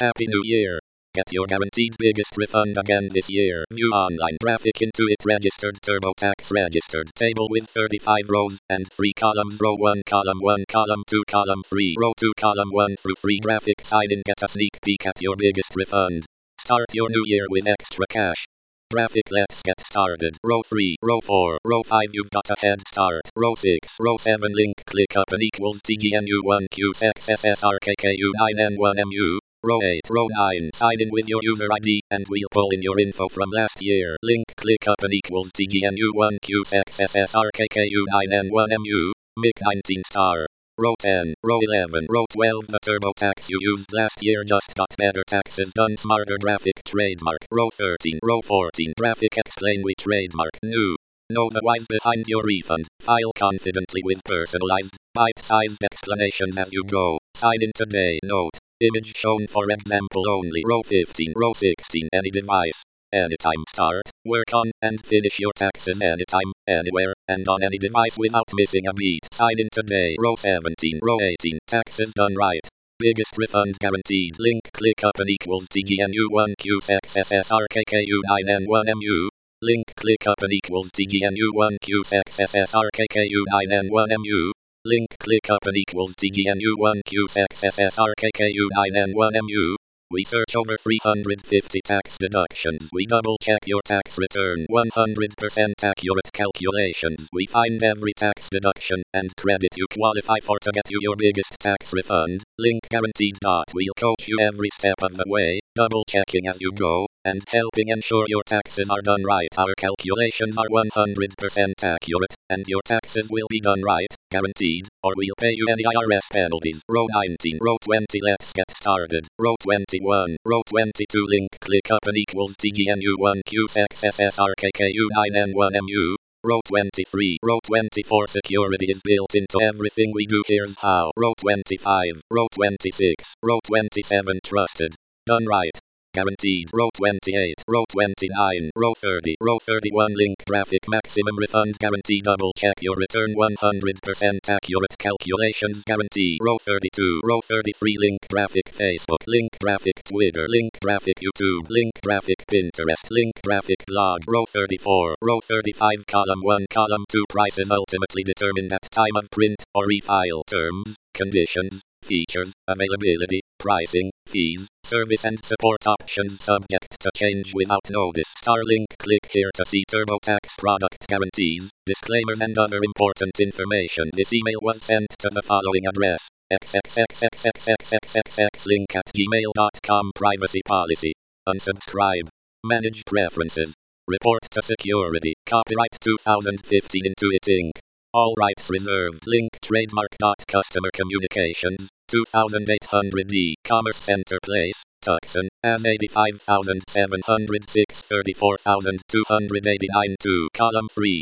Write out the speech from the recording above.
Happy New Year! Get your guaranteed biggest refund again this year. View online graphic Intuit registered TurboTax registered table with 35 rows and 3 columns. Row 1, column 1, column 2, column 3, row 2, column 1 through 3. Graphic sign in. Get a sneak peek at your biggest refund. Start your new year with extra cash. Graphic, let's get started. Row 3, row 4, row 5, you've got a head start. Row 6, row 7, link, click up and equals TGNU1QXSSRKKU9N1MU. Row 8, row 9, sign in with your user ID, and we'll pull in your info from last year. Link, click up and equals TGNU1QXSSRKKU9N1MU. Mic 19 star. Row 10, row 11, row 12, the TurboTax you used last year just got better taxes done smarter. Graphic trademark. Row 13, row 14, graphic explain we trademark new. Know the whys behind your refund. File confidently with personalized, bite-sized explanations as you go. Sign in today. Note. Image shown for example only. Row 15, row 16, any device. Anytime. Start, work on, and finish your taxes anytime, anywhere, and on any device without missing a beat. Sign in today. Row 17, row 18, taxes done right. Biggest refund guaranteed. Link, click up and equals TGNU1QXSSRKKU9N1MU. Link, click up and equals TGNU1QXSSRKKU9N1MU. Link, click up and equals TGNU1QXSSRKKU9N1MU. We search over 350 tax deductions. We double check your tax return. 100% accurate calculations. We find every tax deduction and credit you qualify for to get you your biggest tax refund. Link guaranteed. We'll coach you every step of the way, double checking as you go, and helping ensure your taxes are done right. Our calculations are 100% accurate, and your taxes will be done right, guaranteed, or we'll pay you any IRS penalties. Row 19, row 20, let's get started. Row 21, row 22, link, click up and equals TGNU1QXSSRKKU9N1MU. Row 23, row 24, security is built into everything we do. Here's how. Row 25, row 26, row 27, trusted, done right, guaranteed. Row 28, row 29, row 30, row 31, link, graphic maximum refund guarantee. Double check your return. 100% accurate calculations guarantee. Row 32, row 33, link, graphic Facebook, link, graphic Twitter, link, graphic YouTube, link, graphic Pinterest, link, graphic blog. Row 34, row 35, column 1, column 2, prices ultimately determined at time of print or refile. Terms, conditions, features, availability, pricing, fees, service and support options subject to change without notice. Starlink, click here to see TurboTax product guarantees, disclaimers and other important information. This email was sent to the following address: xxxxxxxxxlink@gmail.com. Privacy policy. Unsubscribe. Manage preferences. Report to security. Copyright 2015 Intuit Inc. All rights reserved. Link, trademark. Customer communications, 2800 Commerce Center Place, Tucson, as 85,706 34,289 2, column 3.